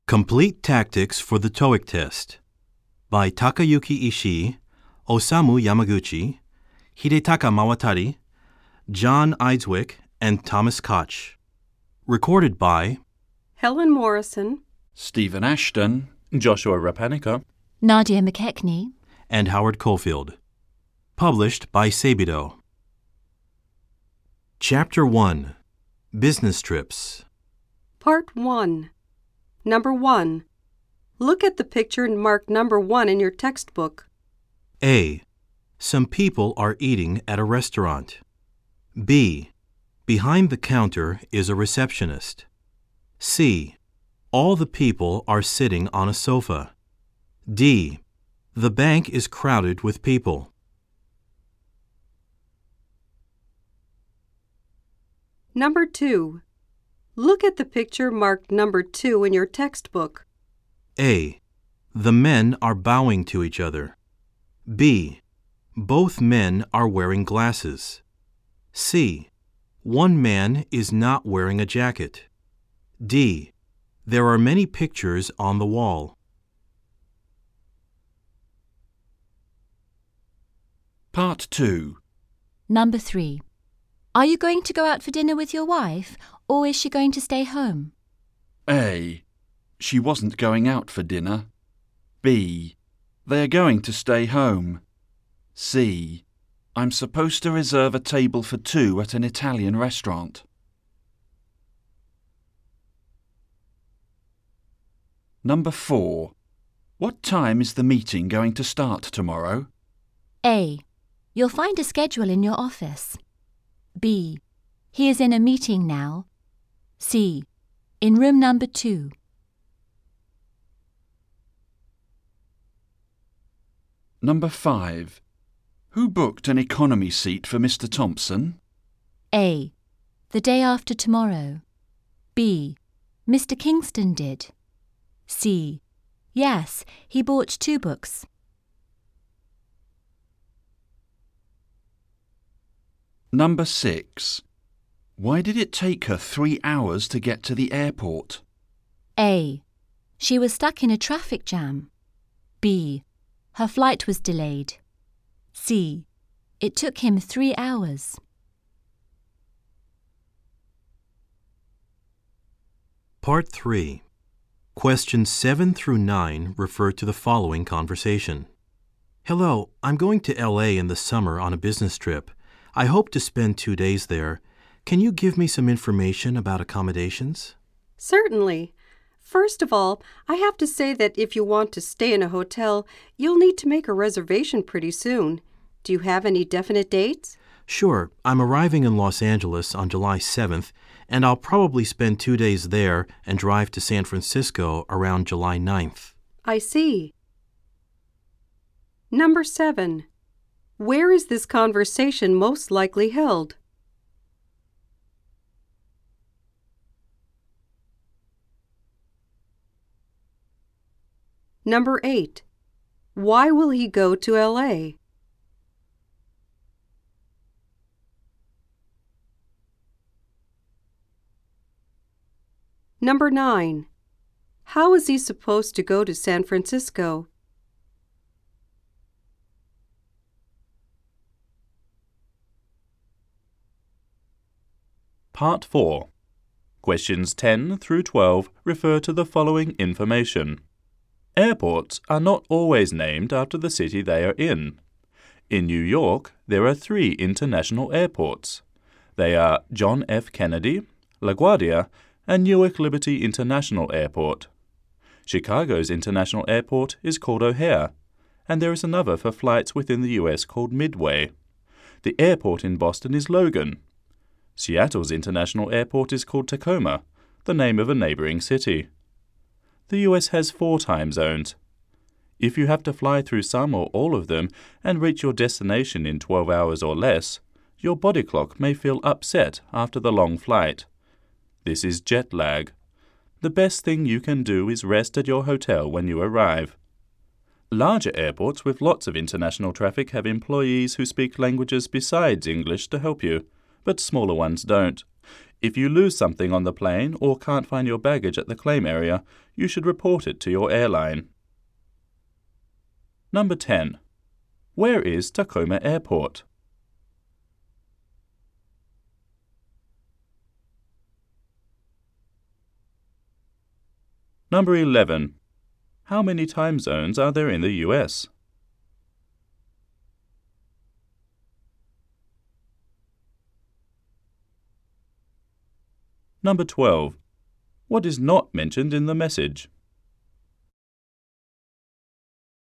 Complete Tactics for the TOEIC Test by Takayuki Ishii, Osamu Yamaguchi, Hidetaka Mawatari, John Eidswick, and Thomas Koch. Recorded by Helen Morrison, Stephen Ashton, Joshua Rapanica, Nadia McKechnie, and Howard Caulfield. Published by Seibido. Chapter 1. Business Trips. Part 1. Number 1. Look at the picture and mark number 1 in your textbook. A. Some people are eating at a restaurant. B. Behind the counter is a receptionist. C. All the people are sitting on a sofa. D. The bank is crowded with people. Number 2. Look at the picture marked number 2 in your textbook. A. The men are bowing to each other. B. Both men are wearing glasses. C. One man is not wearing a jacket. D. There are many pictures on the wall. Part 2. Number 3. Are you going to go out for dinner with your wife, or is she going to stay home? A. She wasn't going out for dinner. B. They are going to stay home. C. I'm supposed to reserve a table for 2 at an Italian restaurant. Number 4. What time is the meeting going to start tomorrow? A. You'll find a schedule in your office. B. He is in a meeting now. C. In room number 2. Number 5. Who booked an economy seat for Mr. Thompson? A. The day after tomorrow. B. Mr. Kingston did. C. Yes, he bought 2 books. Number 6. Why did it take her 3 hours to get to the airport? A. She was stuck in a traffic jam. B. Her flight was delayed. C. It took him 3 hours. Part 3. Questions 7 through 9 refer to the following conversation. Hello, I'm going to LA in the summer on a business trip. I hope to spend 2 days there. Can you give me some information about accommodations? Certainly. First of all, I have to say that if you want to stay in a hotel, you'll need to make a reservation pretty soon. Do you have any definite dates? Sure, I'm arriving in Los Angeles on July 7th, and I'll probably spend 2 days there and drive to San Francisco around July 9th. I see. Number 7. Where is this conversation most likely held? Number 8. Why will he go to LA? Number 9. How is he supposed to go to San Francisco? Part 4. Questions 10 through 12 refer to the following information. Airports are not always named after the city they are in. In New York, there are 3 international airports. They are John F. Kennedy, LaGuardia, and Newark Liberty International Airport. Chicago's international airport is called O'Hare, and there is another for flights within the U.S. called Midway. The airport in Boston is Logan. Seattle's international airport is called Tacoma, the name of a neighboring city. The U.S. has 4 time zones. If you have to fly through some or all of them and reach your destination in 12 hours or less, your body clock may feel upset after the long flight. This is jet lag. The best thing you can do is rest at your hotel when you arrive. Larger airports with lots of international traffic have employees who speak languages besides English to help you, but smaller ones don't, If you lose something on the plane or can't find your baggage at the claim area, you should report it to your airline. Number 10. Where is Tacoma Airport? Number 11. How many time zones are there in the US? Number 12. What is not mentioned in the message?